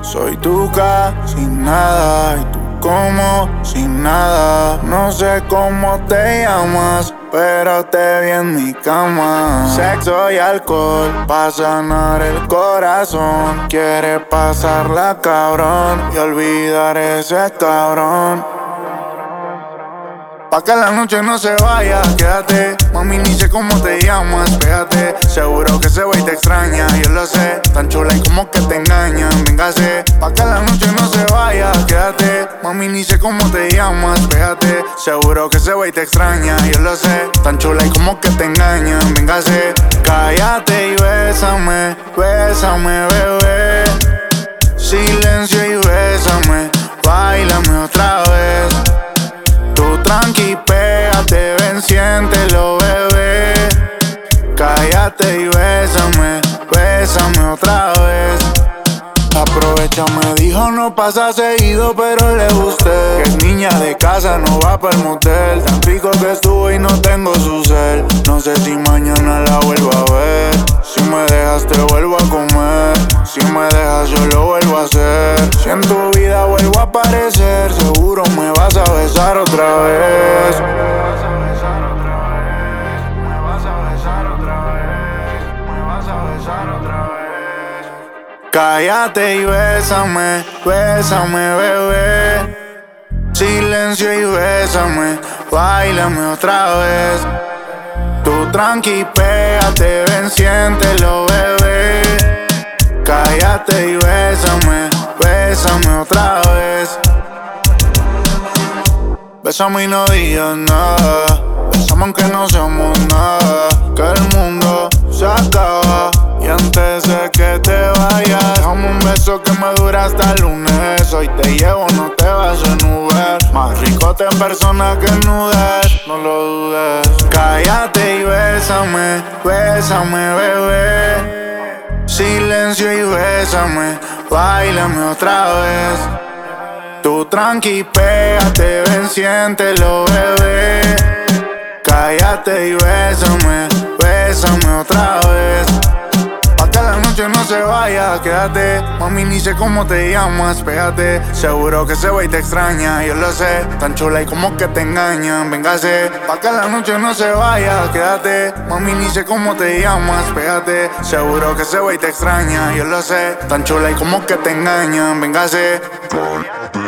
Soy tu casi nada y tú como sin nada. No sé cómo te llamas, pero te vi en mi cama. Sexo y alcohol pa' sanar el corazón. Quiere pasarla cabrón y olvidar ese cabrón. Pa' que la noche no se vaya, quédate. Mami, ni sé cómo te llamas, pégate. Seguro que ese güey te extraña, yo lo sé. Tan chula y como que te engañan, véngase. Pa' que la noche no se vaya, quédate. Mami, ni sé cómo te llamas, pégate. Seguro que ese güey te extraña, yo lo sé. Tan chula y como que te engañan, véngase. Cállate y bésame, bésame, bebé. Silencio y bésame, báilame otra vez. Tú tranqui, pégate, ven, siéntelo, bebé. Cállate y bésame, bésame otra vez. Aprovecha, me dijo no pasa seguido, pero le gusté. Que es niña de casa, no va pa'l motel. Tan rico que estuvo y no tengo su cel. No sé si mañana la vuelvo a ver. Si me dejas te vuelvo a comer. Si me dejas yo lo vuelvo a hacer. Si en tu vida vuelvo a aparecer, seguro me vas a besar otra vez. Cállate y bésame, bésame, bebé. Silencio y bésame, báilame otra vez. Tú tranqui, pégate, ven, siéntelo, bebé. Cállate y bésame, bésame otra vez. Bésame y no digas nada. Bésame aunque no seamos nada. Que el mundo se acaba y antes de que te vayas, dame un beso que me dura hasta el lunes. Hoy te llevo, no te vas en Uber. Más ricote en persona que en nudes, no lo dudes. Cállate y bésame, bésame, bebé. Silencio y bésame, báilame otra vez. Tú tranqui, pégate, ven, siéntelo, bebé. Cállate y bésame, bésame otra vez. Pa' que la noche no se vaya, quédate. Mami, ni sé cómo te llamas, pégate. Seguro que ese güey te extraña, yo lo sé. Tan chula y como que te engañan, véngase. Pa' que la noche no se vaya, quédate. Mami, ni sé cómo te llamas, pégate. Seguro que ese güey te extraña, yo lo sé. Tan chula y como que te engañan, véngase.